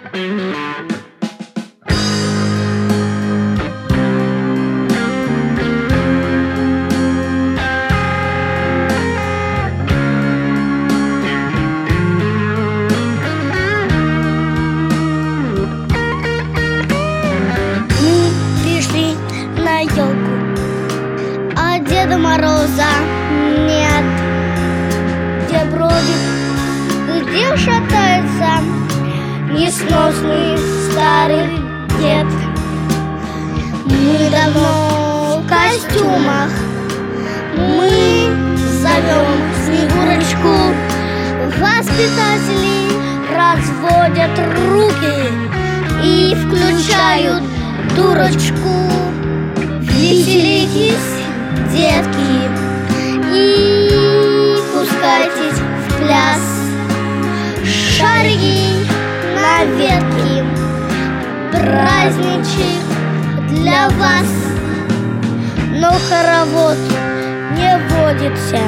А Деда Мороза нет. Где бродит, где шатается несносный старый дед. Мы давно в костюмах, мы зовем Снегурочку. Воспитатели разводят руки и включают дурочку. Веселитесь, детки, и пускайтесь в пляс. Шарики на ветке, праздничек для вас. Но хоровод не водится,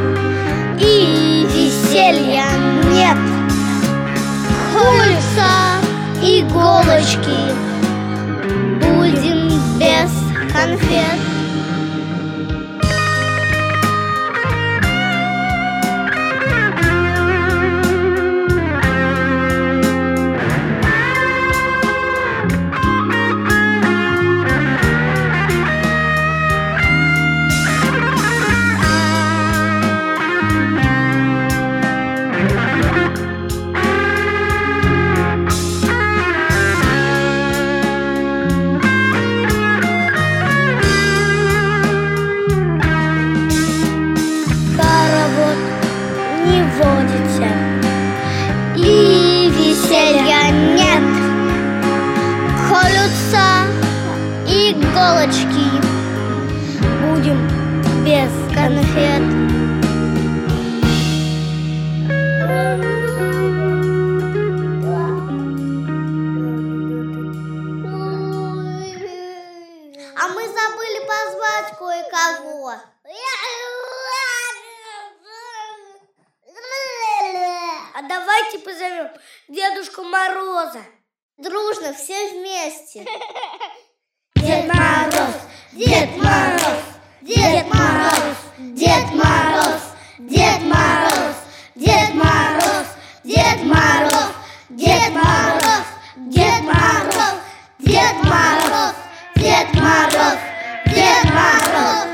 и веселья нет. Кольца, иголочки, будем без конфет. Водится, и веселья нет. Колются иголочки, будем без конфет. А мы забыли позвать кое-кого. А давайте позовем Дедушку Мороза. Дружно, все вместе. Дед Мороз, Дед Мороз, Дед Мороз, Дед Мороз, Дед Мороз, Дед Мороз, Дед Мороз, Дед Мороз, Дед Мороз, Дед Мороз, Дед Мороз, Дед Мороз.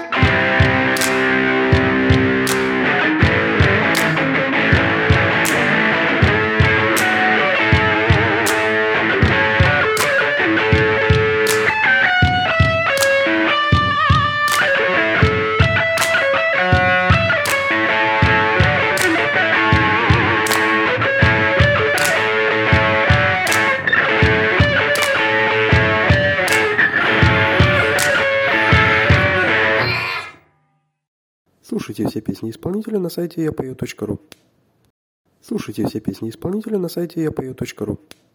Слушайте все песни исполнителя на сайте yapою.ru. Слушайте все песни исполнителя на сайте yapою.ru.